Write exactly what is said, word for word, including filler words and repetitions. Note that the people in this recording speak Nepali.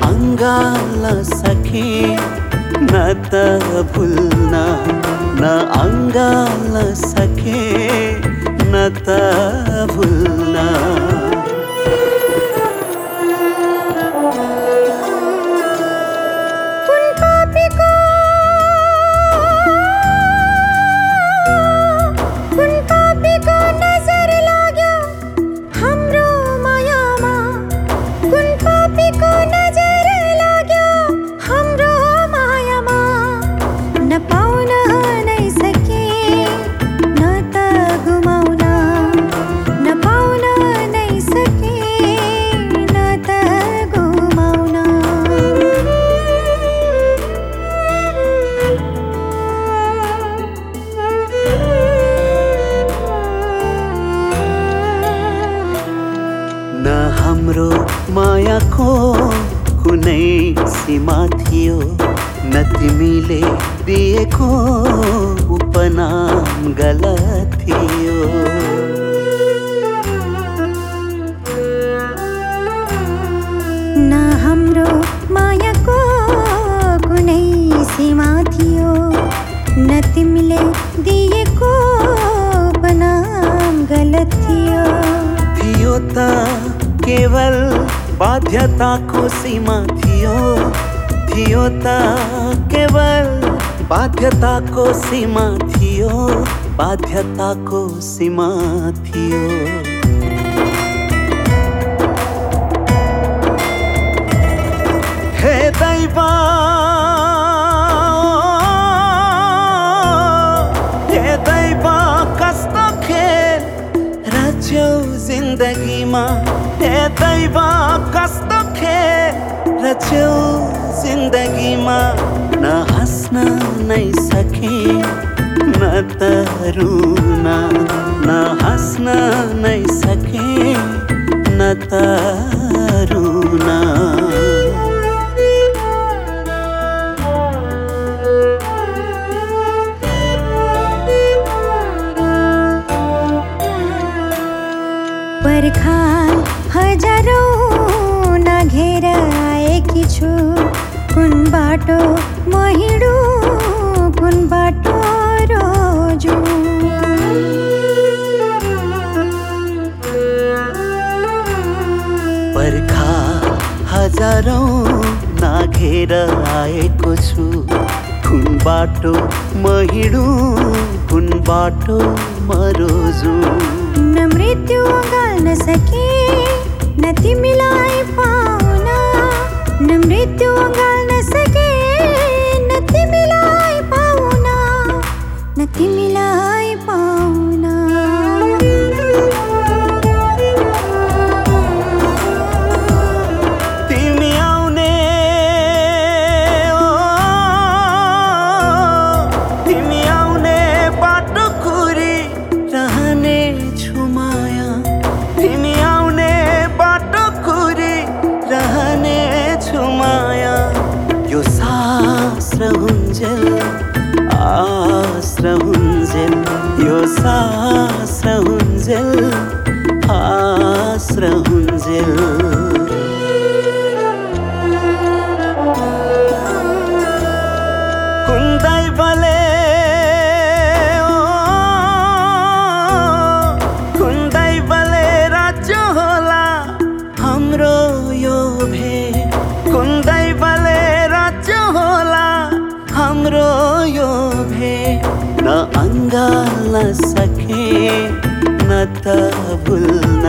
अंगाल्न सके न त भुल्न, न अंगाल्न सके न त भुल्न। न हाम्रो मायाको कुनै सीमा थियो, न तिमीले दिएको उपनाम गलत थियो। न हाम्रो मायाको कुनै सीमा थियो, न तिमीले दिएको उपनाम गलत थियो। थियो त केवल बाध्यताको सीमा थियो, थियो त केवल बाध्यताको सीमा थियो, बाध्यताको सीमा थियो। हे दैव, हे दैव कस्तो खेल रच्यौ जिन्दगीमा, हे दैव कस्तो खेल रच्यौ जिन्दगीमा। न हाँस्न नै सके न त रुन, न हाँस्न नै सके न त रुन। पर्खाल हजारौँ नाघेर आएकी छु, कुन बाटो म हिँडूँ, कुन बाटो रोजु। पर्खाल हजारौँ नाघेर आएको छु, कुन बाटो म हिँडूँ, कुन बाटो म रोजु। न मृत्यु अँगाल्न सके न तिमीलाई पाउन, न मृत्यु अँगाल्न सके न तिमीलाई पाउन, न तिमीलाई पाउन। तिमी आउने ओ, तिमी आउने बाटो कुरी रहने छु माया, तिमी आउने बाटो कुरी रहने छु माया। यो सास रहुन्जेल आस रहुन्जेल, यो सास रहुन्जेल आस रहुन्जेल। कुन दैवले ओ, कुन दैवले राज्य होला हाम्रो यो भेट, कुन दैवले राज्य होला हाम्रो यो भेट। न अंगाल्न सके न त भुल्न,